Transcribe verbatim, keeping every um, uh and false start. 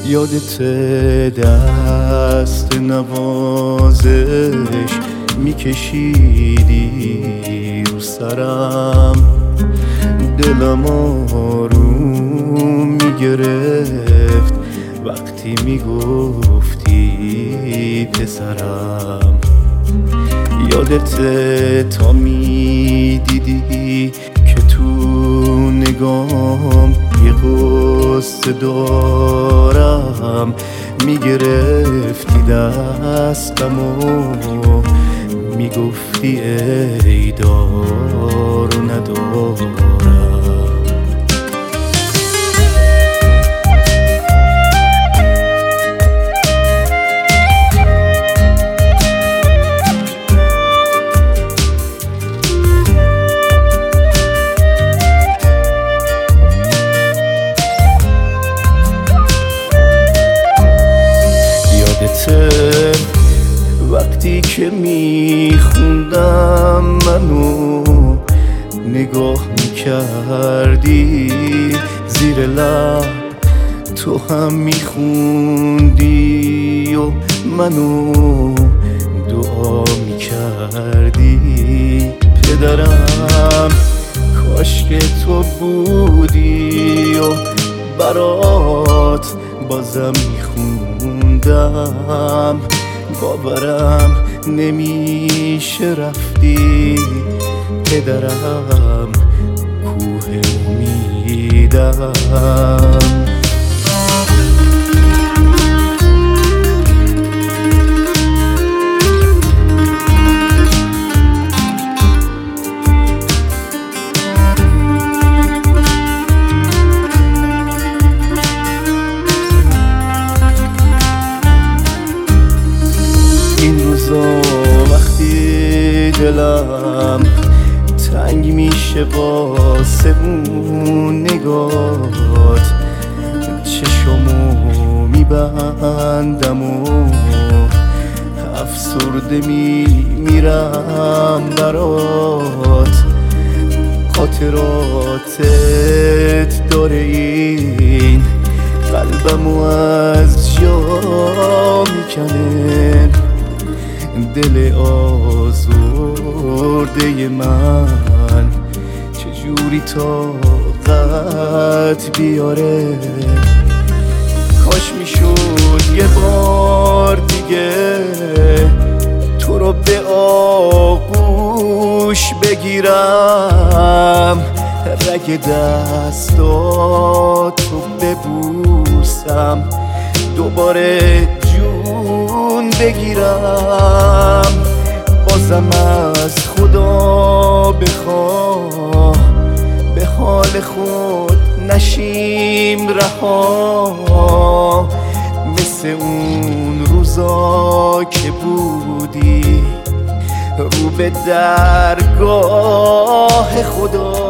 یادت دست نوازش میکشیدی رو سرم، دلم آروم میگرفت وقتی میگفتی پسرم. یادت تا میدیدی که تو نگام یه قصه دارم، میگرفتی دستم و میگفتی ای دار و ندارم. وقتی که میخوندم منو نگاه میکردی، زیر لب تو هم میخوندی و منو دعا میکردی. پدرم کاش که تو بودی و برات بازم میخوندم، باورم نمیشه رفتی پدرم، کوه امیدم. وقتی دلم تنگ میشه واسه اون نگات، چشمو میبندم و افسرده میمیرم برات. خاطراتت داره این قلبمو از جا میکنه، دل آزرده من چجوری طاقت بیاره. کاش میشد یه بار دیگه تو رو به آغوش بگیرم، رگ دستاتو ببوسم، دوباره جون بگیرم. بازم از خدا بخواه به حال خود نشیم رها، مثل اون روزا که بودی رو به درگاه خدا.